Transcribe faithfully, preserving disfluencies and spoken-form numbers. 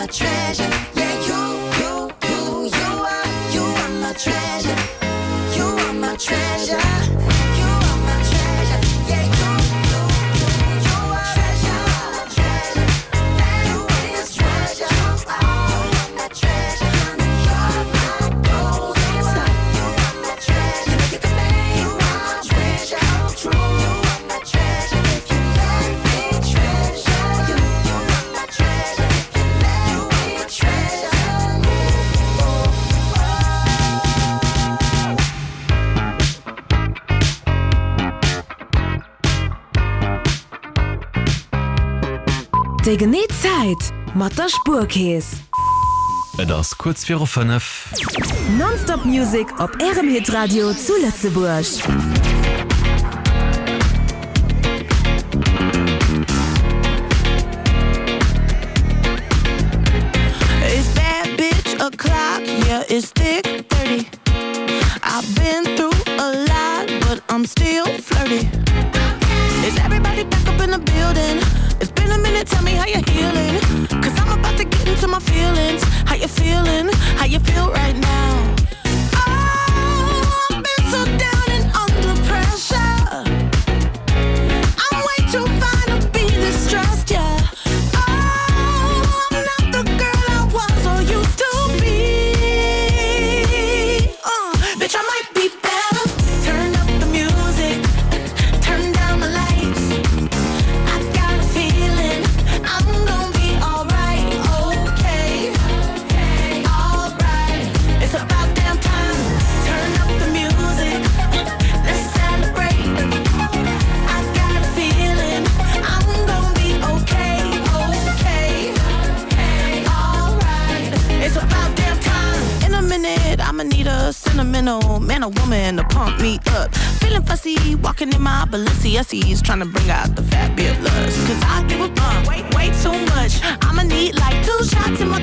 my treasure. Yeah, you, you, you, you are, you are my treasure. You are my treasure. You are my treasure. Yeah, you, you, you, you are treasure, treasure. You are my treasure. You are my treasure. You are my golden star. You are my treasure. You can make you my treasure true. You are my treasure. If you let me treasure you, you are my treasure. If you let me treasure you. De Geneetzeit mat der Spurkäes. Et ass kurz vir fünf. Nonstop Music op R M Hit Radio zu Lützeburg. It's bad bitch o'clock, yeah, it's thick thirty. I've been through a lot, but I'm still flirty. Is everybody back up in the building? It's been a minute, tell me how you're healing. Cause I'm about to get into my feelings. How you feeling? How you feel right now? Oh, I've been so down and under pressure. I'm way too fine to be distressed, yeah. Oh, I'm not the girl I was or used to be. uh, Bitch, I might be better. Turn up the music, turn down the lights. I got a feeling I'm gonna be alright. Okay, okay, alright. It's about damn time. Turn up the music, let's celebrate. I got a feeling I'm gonna be okay, okay, okay, alright. It's about damn time. In a minute, I'ma need a sentimental man or woman to pump me up. Feeling fussy, walking in my Balenciennes, trying to bring out the fat beard lust. Cause I give a bump, way, way too much. I'ma need like two shots in my